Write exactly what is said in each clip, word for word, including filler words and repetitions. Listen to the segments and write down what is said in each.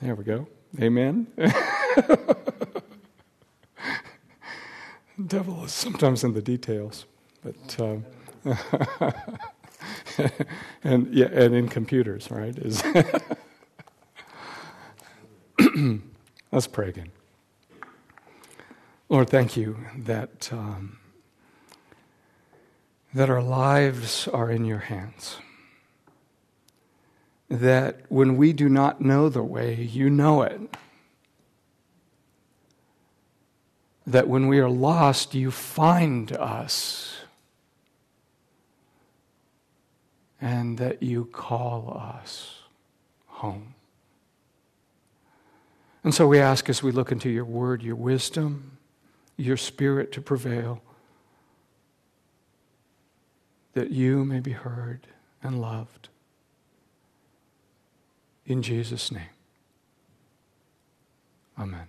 There we go. Amen. The devil is sometimes in the details, but um, and yeah, and in computers, right? Is let's pray again. Lord, thank you that um, that our lives are in your hands. That when we do not know the way, you know it. That when we are lost, you find us. And that you call us home. And so we ask as we look into your word, your wisdom, your spirit to prevail, that you may be heard and loved. In Jesus' name. Amen.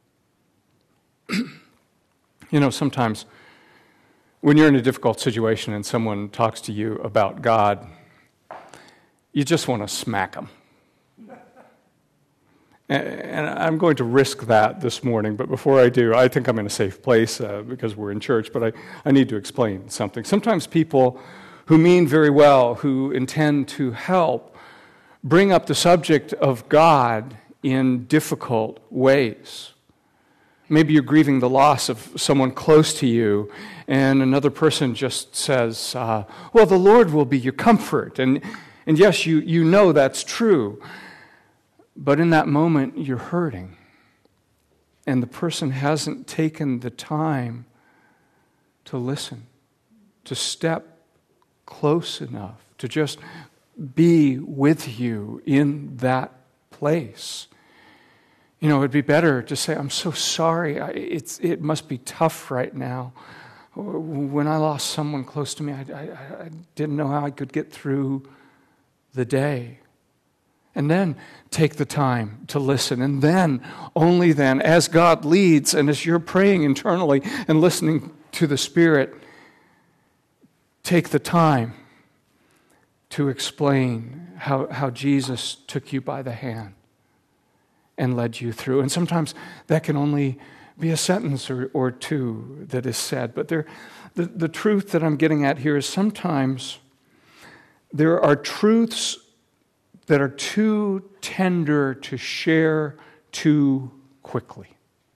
You know, sometimes when you're in a difficult situation and someone talks to you about God, you just want to smack them. And I'm going to risk that this morning, but before I do, I think I'm in a safe place uh, because we're in church, but I, I need to explain something. Sometimes people who mean very well, who intend to help, bring up the subject of God in difficult ways. Maybe you're grieving the loss of someone close to you, and another person just says, uh, well, the Lord will be your comfort. And, and yes, you, you know that's true. But in that moment, you're hurting. And the person hasn't taken the time to listen, to step close enough, to just be with you in that place. You know, it'd be better to say, I'm so sorry. I, it's, it must be tough right now. When I lost someone close to me, I, I, I didn't know how I could get through the day. And then take the time to listen. And then, only then, as God leads and as you're praying internally and listening to the Spirit, take the time to explain how, how Jesus took you by the hand and led you through. And sometimes that can only be a sentence or, or two that is said. But there, the, the truth that I'm getting at here is sometimes there are truths that are too tender to share too quickly.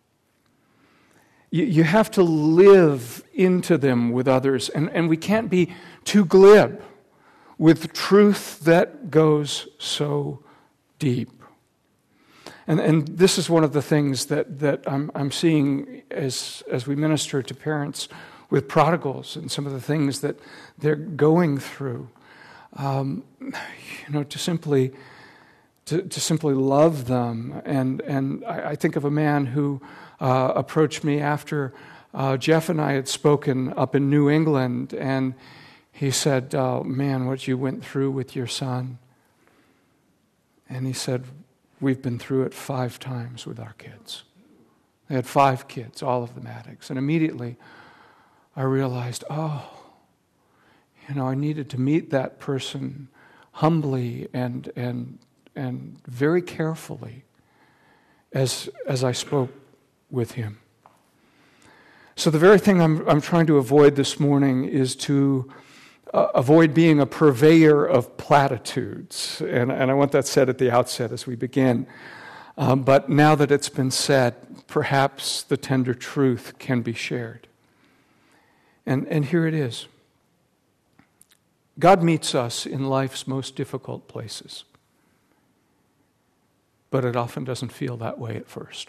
You, you have to live into them with others, and, and we can't be too glib with truth that goes so deep. And and this is one of the things that, that I'm I'm seeing as as we minister to parents with prodigals and some of the things that they're going through. Um, you know, to simply to, to simply love them. And and I, I think of a man who uh, approached me after uh, Jeff and I had spoken up in New England, and he said, oh, man, what you went through with your son. And he said, we've been through it five times with our kids. They had five kids, all of them addicts. And immediately I realized, oh, you know, I needed to meet that person humbly and and and very carefully as as I spoke with him. So the very thing I'm I'm trying to avoid this morning is to uh, avoid being a purveyor of platitudes, and and I want that said at the outset as we begin. Um, but now that it's been said, perhaps the tender truth can be shared. And and here it is. God meets us in life's most difficult places, but it often doesn't feel that way at first.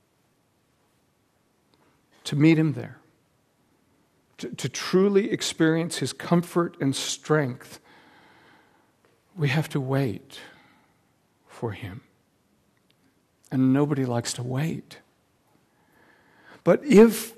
To meet him there, to, to truly experience his comfort and strength, we have to wait for him. And nobody likes to wait. But if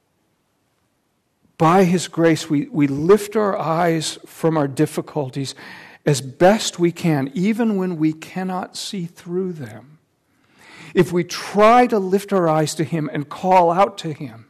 by his grace, we, we lift our eyes from our difficulties as best we can, even when we cannot see through them. If we try to lift our eyes to him and call out to him,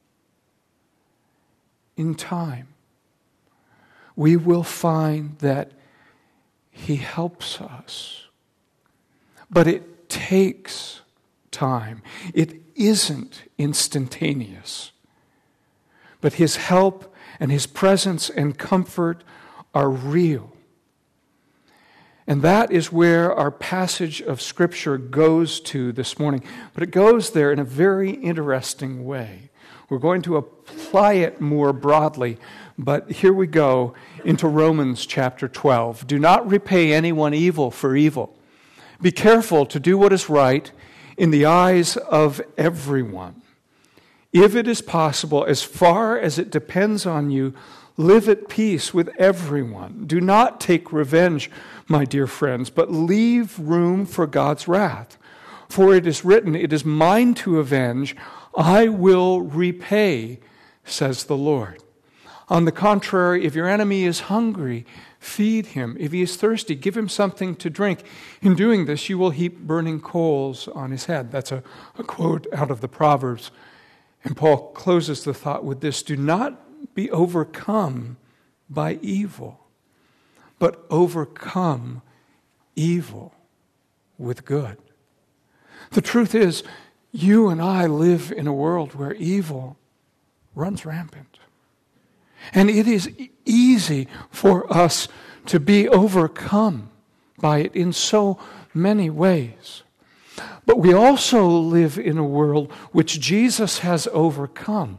in time, we will find that he helps us. But it takes time. It isn't instantaneous. But His help and His presence and comfort are real. And that is where our passage of Scripture goes to this morning. But it goes there in a very interesting way. We're going to apply it more broadly, but here we go into Romans chapter twelve. Do not repay anyone evil for evil. Be careful to do what is right in the eyes of everyone. If it is possible, as far as it depends on you, live at peace with everyone. Do not take revenge, my dear friends, but leave room for God's wrath. For it is written, it is mine to avenge, I will repay, says the Lord. On the contrary, if your enemy is hungry, feed him. If he is thirsty, give him something to drink. In doing this, you will heap burning coals on his head. That's a, a quote out of the Proverbs. And Paul closes the thought with this: do not be overcome by evil, but overcome evil with good. The truth is, you and I live in a world where evil runs rampant. And it is easy for us to be overcome by it in so many ways. But we also live in a world which Jesus has overcome.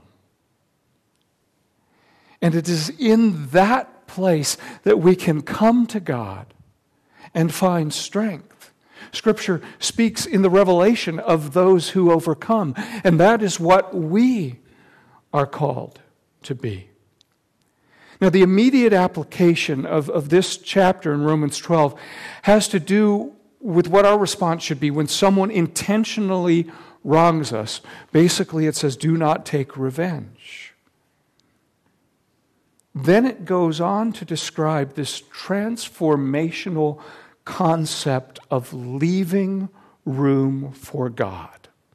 And it is in that place that we can come to God and find strength. Scripture speaks in the revelation of those who overcome, and that is what we are called to be. Now, the immediate application of, of this chapter in Romans twelve has to do with what our response should be when someone intentionally wrongs us. Basically, it says, do not take revenge. Then it goes on to describe this transformational concept of leaving room for God.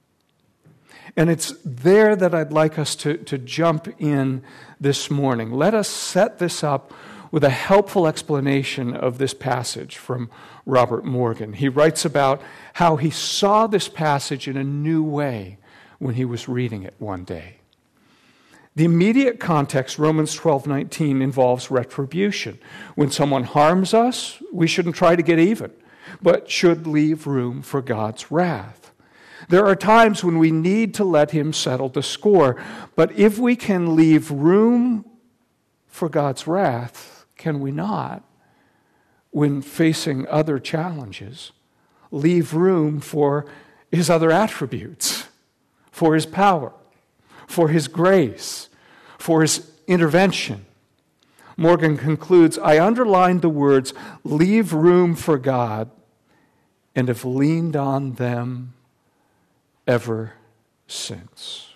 And it's there that I'd like us to, to jump in this morning. Let us set this up with a helpful explanation of this passage from Robert Morgan. He writes about how he saw this passage in a new way when he was reading it one day. The immediate context, Romans twelve nineteen, involves retribution. When someone harms us, we shouldn't try to get even, but should leave room for God's wrath. There are times when we need to let Him settle the score, but if we can leave room for God's wrath, can we not, when facing other challenges, leave room for His other attributes, for His power, for His grace, for His intervention? Morgan concludes, I underlined the words, leave room for God, and have leaned on them ever since.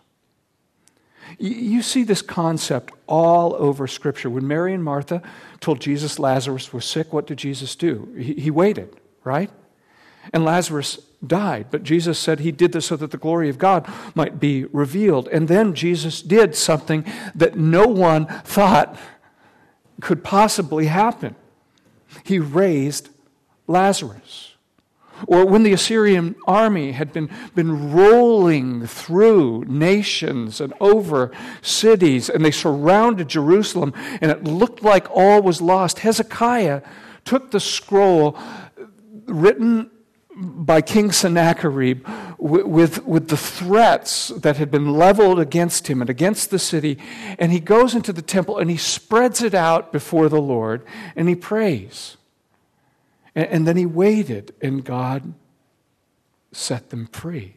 You see this concept all over Scripture. When Mary and Martha told Jesus Lazarus was sick, what did Jesus do? He, he waited, right? And Lazarus died, but Jesus said He did this so that the glory of God might be revealed. And then Jesus did something that no one thought could possibly happen. He raised Lazarus. Or when the Assyrian army had been, been rolling through nations and over cities, and they surrounded Jerusalem, and it looked like all was lost, Hezekiah took the scroll written by King Sennacherib with, with the threats that had been leveled against him and against the city, and he goes into the temple and he spreads it out before the Lord, and he prays. And then he waited, and God set them free.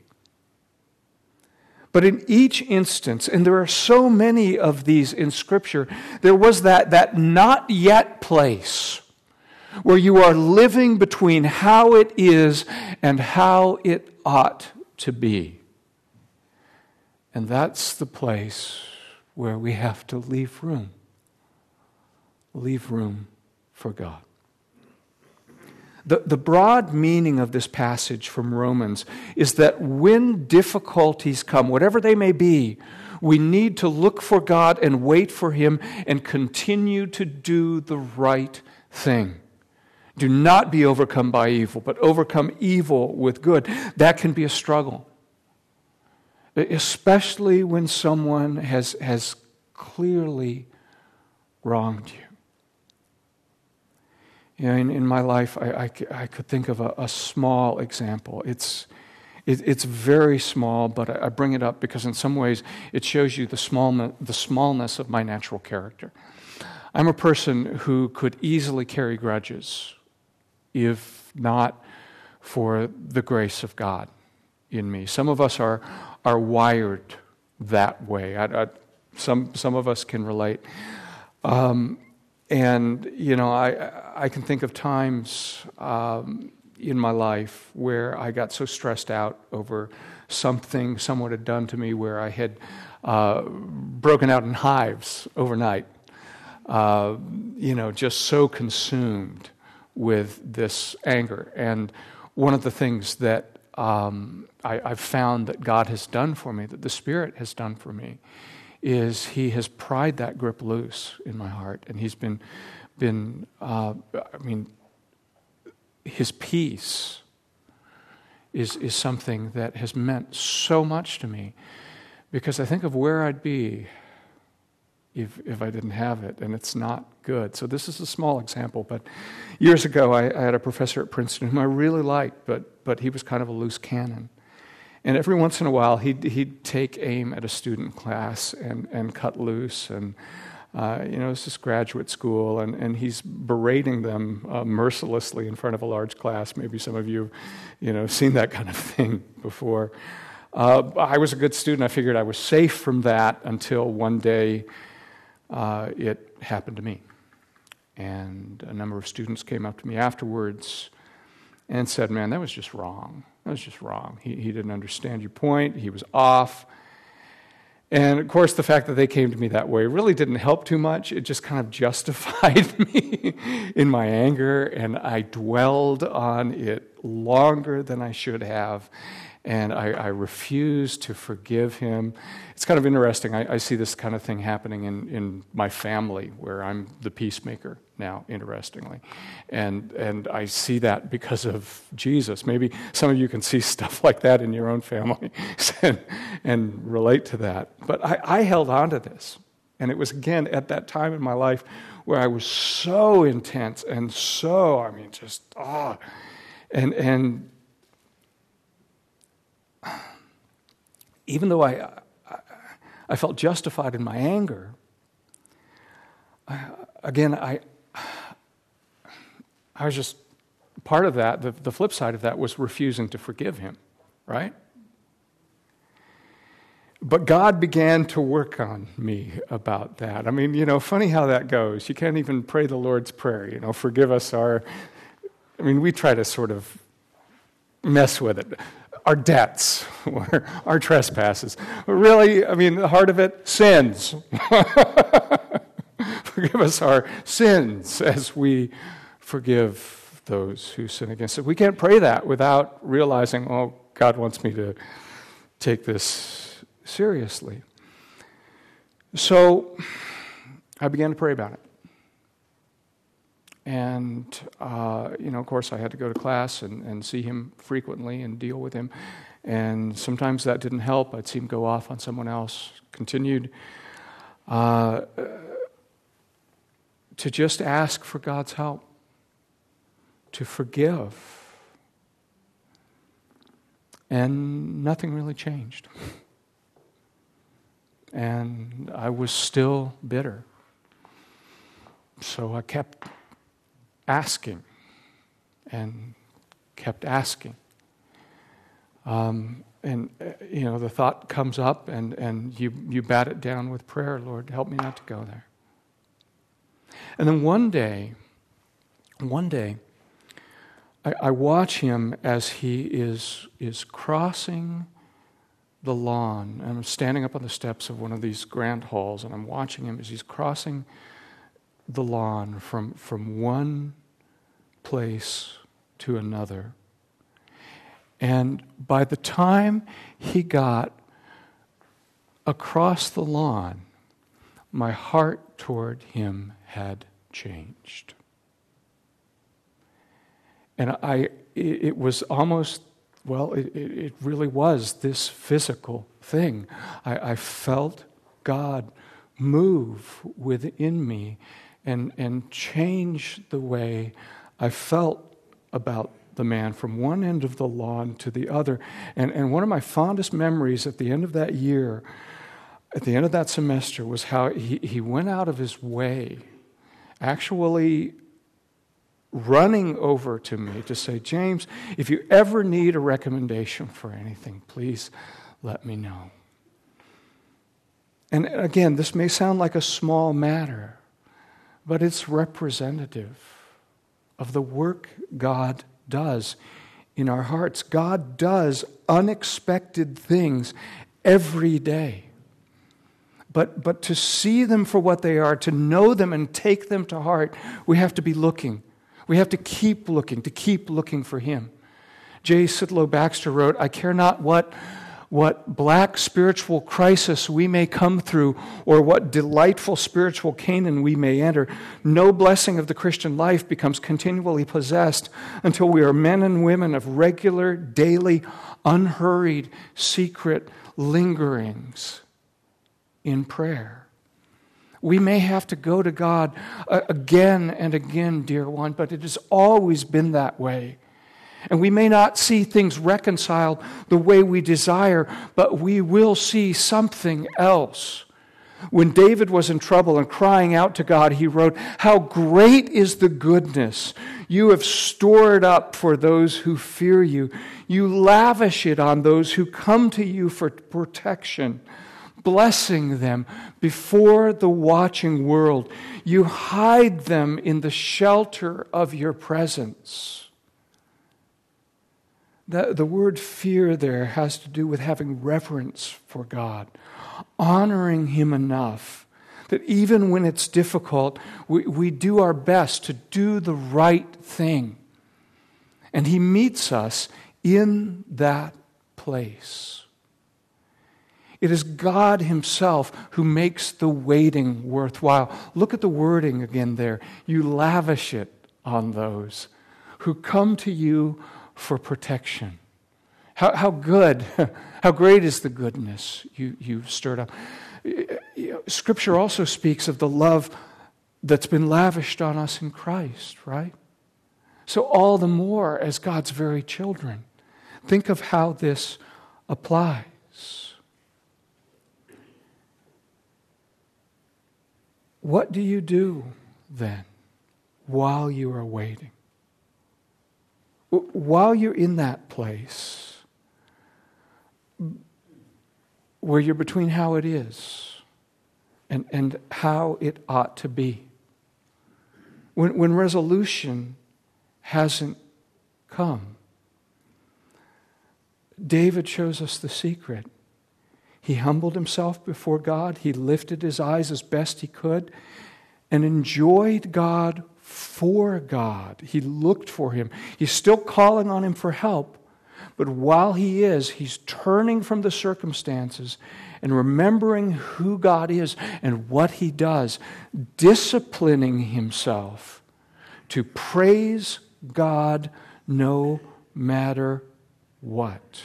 But in each instance, and there are so many of these in Scripture, there was that, that not yet place where you are living between how it is and how it ought to be. And that's the place where we have to leave room. Leave room for God. The, the broad meaning of this passage from Romans is that when difficulties come, whatever they may be, we need to look for God and wait for Him and continue to do the right thing. Do not be overcome by evil, but overcome evil with good. That can be a struggle, especially when someone has, has clearly wronged you. You know, in, in my life, I, I, I could think of a, a small example. It's it, it's very small, but I, I bring it up because in some ways it shows you the small the smallness of my natural character. I'm a person who could easily carry grudges, if not for the grace of God in me. Some of us are are wired that way. I, I, some some of us can relate. Um, And, you know, I I can think of times um, in my life where I got so stressed out over something someone had done to me where I had uh, broken out in hives overnight, uh, you know, just so consumed with this anger. And one of the things that um, I, I've found that God has done for me, that the Spirit has done for me, is He has pried that grip loose in my heart, and He's been, been uh, I mean, His peace is is something that has meant so much to me, because I think of where I'd be if if I didn't have it, and it's not good. So this is a small example, but years ago I, I had a professor at Princeton whom I really liked, but but he was kind of a loose cannon. And every once in a while, he'd, he'd take aim at a student class and, and cut loose. And, uh, you know, it's just graduate school, and, and he's berating them uh, mercilessly in front of a large class. Maybe some of you, you know, seen that kind of thing before. Uh, I was a good student. I figured I was safe from that until one day uh, it happened to me. And a number of students came up to me afterwards and said, "Man, that was just wrong. That was just wrong. He, he didn't understand your point. He was off." And, of course, the fact that they came to me that way really didn't help too much. It just kind of justified me in my anger, and I dwelled on it longer than I should have. And I, I refused to forgive him. It's kind of interesting. I, I see this kind of thing happening in, in my family, where I'm the peacemaker now, interestingly. And and I see that because of Jesus. Maybe some of you can see stuff like that in your own family and, and relate to that. But I, I held on to this. And it was, again, at that time in my life where I was so intense and so, I mean, just, ah. Oh, and and... even though I, I, I felt justified in my anger, I, again, I, I was just, part of that, the, the flip side of that was refusing to forgive him, right? But God began to work on me about that. I mean, you know, funny how that goes. You can't even pray the Lord's Prayer, you know, forgive us our, I mean, we try to sort of mess with it. Our debts, or our trespasses. Really, I mean, the heart of it, sins. Forgive us our sins as we forgive those who sin against us. We can't pray that without realizing, oh, God wants me to take this seriously. So I began to pray about it. And, uh, you know, of course, I had to go to class and, and see him frequently and deal with him. And sometimes that didn't help. I'd see him go off on someone else. Continued uh, to just ask for God's help, to forgive. And nothing really changed. And I was still bitter. So I kept asking and kept asking. Um, and, uh, you know, the thought comes up and, and you, you bat it down with prayer. Lord, help me not to go there. And then one day, one day, I, I watch him as he is, is crossing the lawn. And I'm standing up on the steps of one of these grand halls, and I'm watching him as he's crossing the lawn from, from one place to another. And by the time he got across the lawn, my heart toward him had changed. And I, it, it was almost, well, it, it really was this physical thing. I, I felt God move within me and, and change the way I felt about the man from one end of the lawn to the other. And, and one of my fondest memories at the end of that year, at the end of that semester, was how he, he went out of his way, actually running over to me to say, James, if you ever need a recommendation for anything, please let me know. And again, this may sound like a small matter, but it's representative of the work God does in our hearts. God does unexpected things every day. But, but to see them for what they are, to know them and take them to heart, we have to be looking. We have to keep looking, to keep looking for Him. J. Sidlow Baxter wrote, I care not what, what black spiritual crisis we may come through or what delightful spiritual Canaan we may enter. No blessing of the Christian life becomes continually possessed until we are men and women of regular, daily, unhurried, secret lingerings in prayer. We may have to go to God again and again, dear one, but it has always been that way. And we may not see things reconciled the way we desire, but we will see something else. When David was in trouble and crying out to God, he wrote, how great is the goodness you have stored up for those who fear you. You lavish it on those who come to you for protection, blessing them before the watching world. You hide them in the shelter of your presence. The, the word fear there has to do with having reverence for God, honoring Him enough that even when it's difficult, we, we do our best to do the right thing. And He meets us in that place. It is God Himself who makes the waiting worthwhile. Look at the wording again there. You lavish it on those who come to you for protection. How, how good, how great is the goodness you, you've stirred up. Scripture also speaks of the love that's been lavished on us in Christ, right? So all the more as God's very children, think of how this applies. What do you do then while you are waiting? While you're in that place where you're between how it is and, and how it ought to be, when, when resolution hasn't come, David shows us the secret. He humbled himself before God. He lifted his eyes as best he could and enjoyed God for God. He looked for Him. He's still calling on Him for help, but while he is, he's turning from the circumstances and remembering who God is and what He does, disciplining himself to praise God no matter what.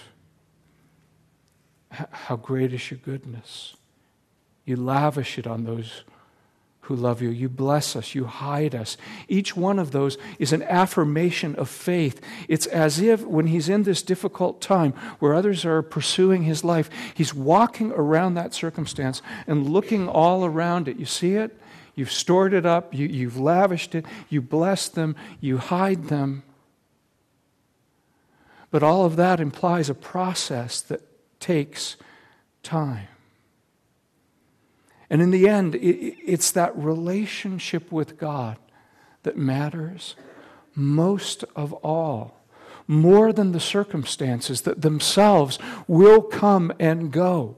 How great is your goodness. You lavish it on those who love you. You bless us. You hide us. Each one of those is an affirmation of faith. It's as if when he's in this difficult time where others are pursuing his life, he's walking around that circumstance and looking all around it. You see it? You've stored it up. You, you've lavished it. You bless them. You hide them. But all of that implies a process that takes time. And in the end, it's that relationship with God that matters most of all, more than the circumstances that themselves will come and go.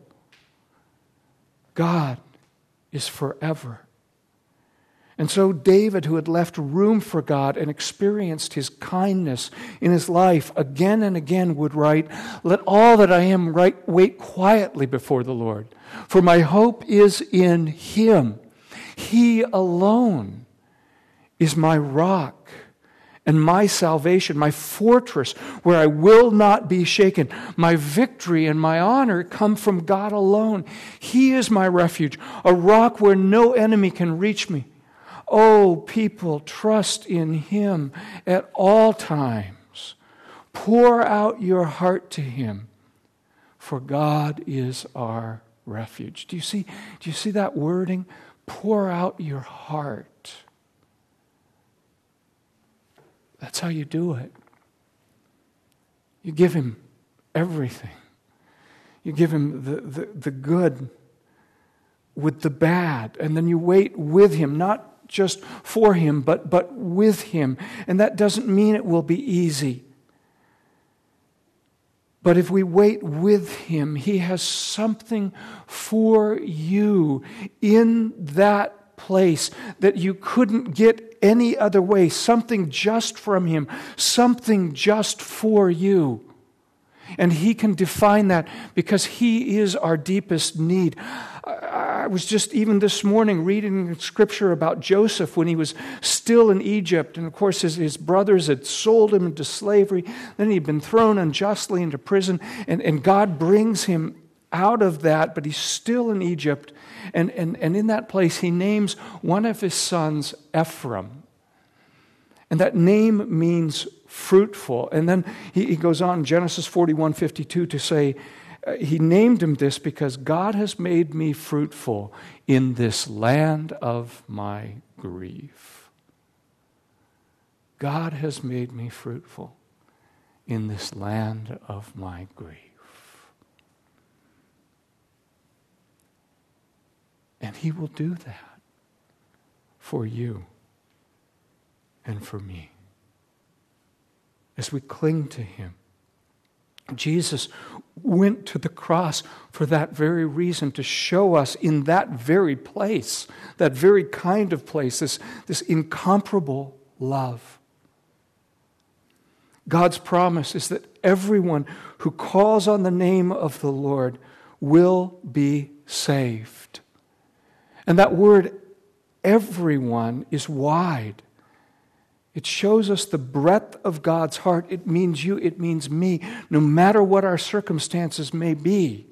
God is forever. And so David, who had left room for God and experienced His kindness in his life again and again, would write, "Let all that I am write, wait quietly before the Lord, for my hope is in Him. He alone is my rock and my salvation, my fortress where I will not be shaken. My victory and my honor come from God alone. He is my refuge, a rock where no enemy can reach me. Oh, people, trust in Him at all times. Pour out your heart to Him, for God is our refuge. Do you see, do you see that wording? Pour out your heart. That's how you do it. You give Him everything. You give Him the, the, the good with the bad, and then you wait with Him, not just for Him, but, but with Him. And that doesn't mean it will be easy. But if we wait with Him, He has something for you in that place that you couldn't get any other way. Something just from Him, something just for you. And He can define that because He is our deepest need. I was just even this morning reading Scripture about Joseph when he was still in Egypt. And of course his, his brothers had sold him into slavery. Then he'd been thrown unjustly into prison. And, and God brings him out of that, but he's still in Egypt. And, and, and in that place he names one of his sons Ephraim. And that name means fruitful. And then he, he goes on in Genesis forty-one fifty-two to say, uh, he named him this because God has made me fruitful in this land of my grief. God has made me fruitful in this land of my grief. And He will do that for you and for me as we cling to Him. Jesus went to the cross for that very reason, to show us in that very place, that very kind of place, this, this incomparable love. God's promise is that everyone who calls on the name of the Lord will be saved. And that word, everyone, is wide. It shows us the breadth of God's heart. It means you, it means me, no matter what our circumstances may be.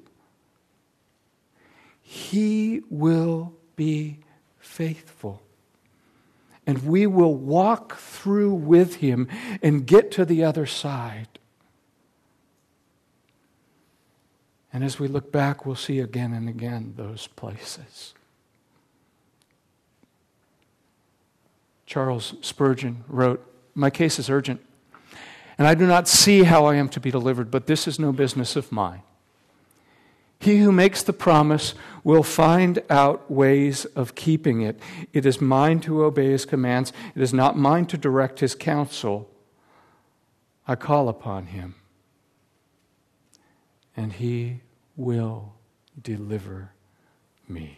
He will be faithful. And we will walk through with Him and get to the other side. And as we look back, we'll see again and again those places. Charles Spurgeon wrote, "My case is urgent, and I do not see how I am to be delivered, but this is no business of mine. He who makes the promise will find out ways of keeping it. It is mine to obey His commands. It is not mine to direct His counsel. I call upon Him, and He will deliver me."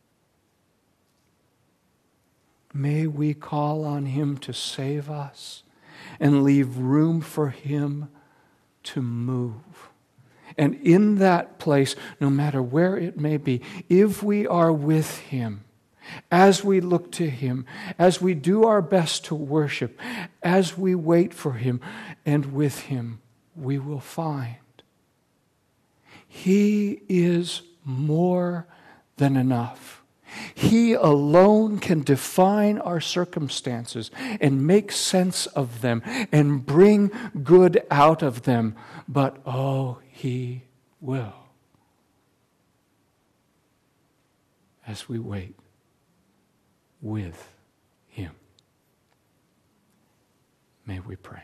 May we call on Him to save us and leave room for Him to move. And in that place, no matter where it may be, if we are with Him, as we look to Him, as we do our best to worship, as we wait for Him, and with Him, we will find He is more than enough. He alone can define our circumstances and make sense of them and bring good out of them. But oh, He will. As we wait with Him. May we pray.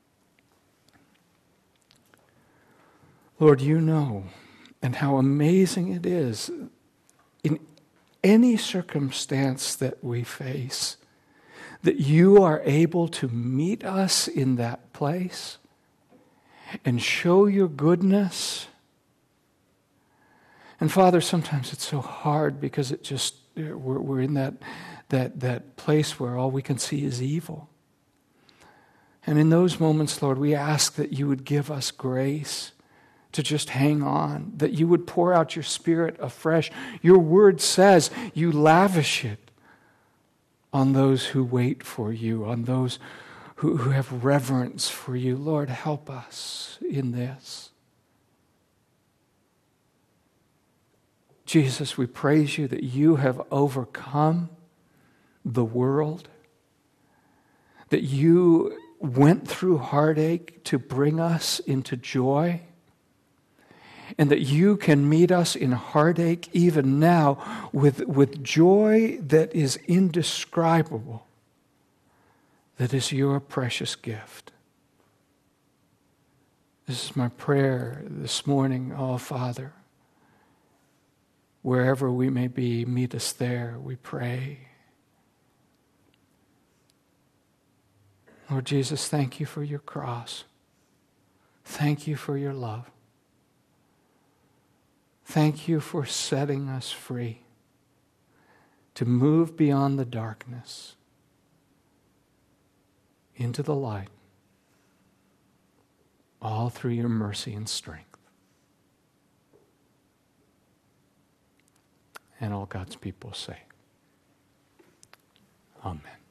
Lord, You know, and how amazing it is in any circumstance that we face, that You are able to meet us in that place and show Your goodness. And Father, sometimes it's so hard because it just we're, we're in that, that, that place where all we can see is evil. And in those moments, Lord, we ask that You would give us grace to just hang on, that You would pour out Your Spirit afresh. Your word says You lavish it on those who wait for You, on those who, who have reverence for you. Lord, help us in this. Jesus, we praise you that you have overcome the world, that you went through heartache to bring us into joy, and that you can meet us in heartache even now with, with joy that is indescribable, that is your precious gift. This is my prayer this morning, oh Father. Wherever we may be, meet us there, we pray. Lord Jesus, thank you for your cross. Thank you for your love. Thank you for setting us free to move beyond the darkness into the light, all through your mercy and strength. And all God's people say, Amen.